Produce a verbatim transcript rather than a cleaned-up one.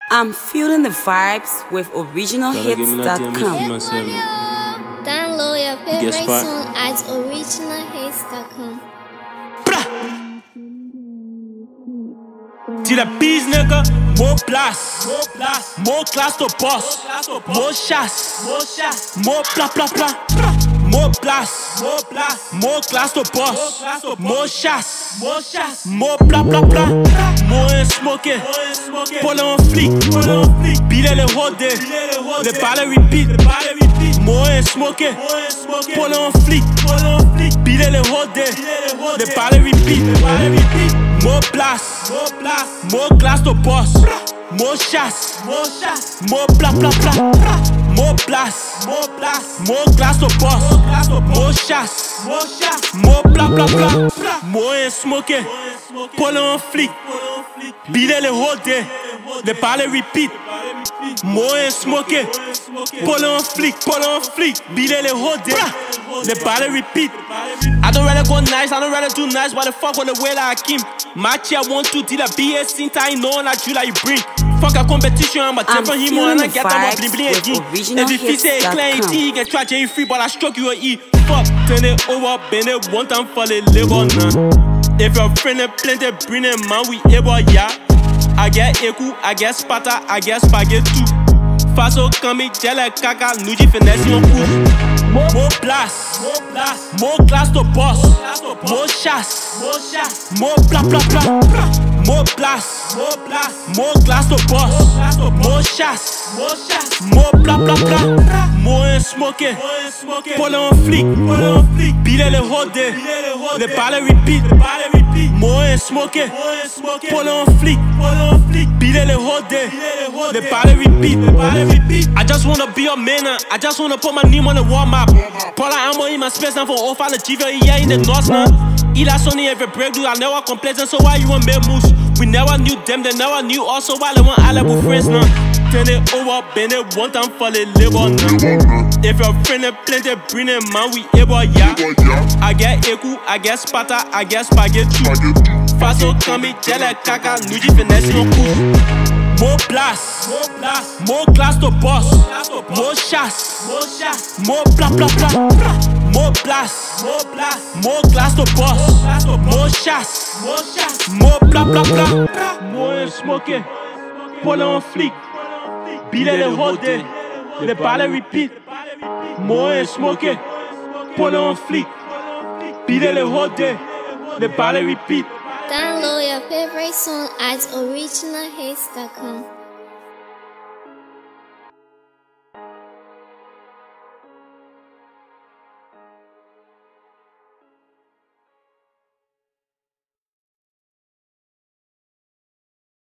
I'm feeling the vibes with original hits dot com. Download your favorite song at original hits dot com. To the bees, nigga, more blast, more class to boss, more shots, more blah blah blah, more blast, more class to boss, more shots, more blah blah blah, more smoking, pull on fleek, beat le hodé, le balai repeat, more smoking, pull on fleek, beat le hodé, le balai repeat. More blast, more glass to boss, more shots, more blah blah blah, more blast, more glass to boss, more shots, more blah blah blah, more smoking, pull on fleek, beat le hodé, le balai repeat, more smoking, pull on fleek, pull on fleek, beat le hodé, le balai repeat. I don't rather go nice, I don't rather do nice. Why the fuck wanna wear like Hakim? Match I want to deal a B S since I know and I do like you bring. Fuck a competition, I'm a different him and I get them bling bling again. If you say clean T, you can try J free, but I stroke you a E. Fuck, turn it over, bend it one time for the liver now. If your friend is plenty, bring it man, we able, yeah. I get eku, I get spata, I get spaghetti too. Faso kami, jele kaka, nuji finesse mon coup. More blast, more glass to boss, more shots, more blah blah blah, more blast, more glass to boss, more shots, more blah blah blah, more smoking, pull on fleek, beat le hodé, le balai repeat, more smoking, pull on fleek, beat le hodé, le balai repeat. I just wanna be a man, I just wanna put my name on the wall map. Paula ammo in my space now for all the G V E in the north now. Il a sonné every breakthrough, I never complain, so why you want me moose? We never knew them, they never knew us, so why they want all our friends now? Turn it over, bend it one time for the liver now. If your friend is plenty, bring it man, we able, yeah. I get eku, I get spata, I get spaghetti. Faso kami, jele kaka, nuji finesse mon coup. More blast, more glass to boss, more shots, more blah blah blah, more blast, more glass to boss, more shots, more blah blah blah, more smoking, pull on fleek, beat le hodé, le balai repeat, more smoking, pull on fleek, beat le hodé, le balai repeat. Download your favorite song at original hits dot com.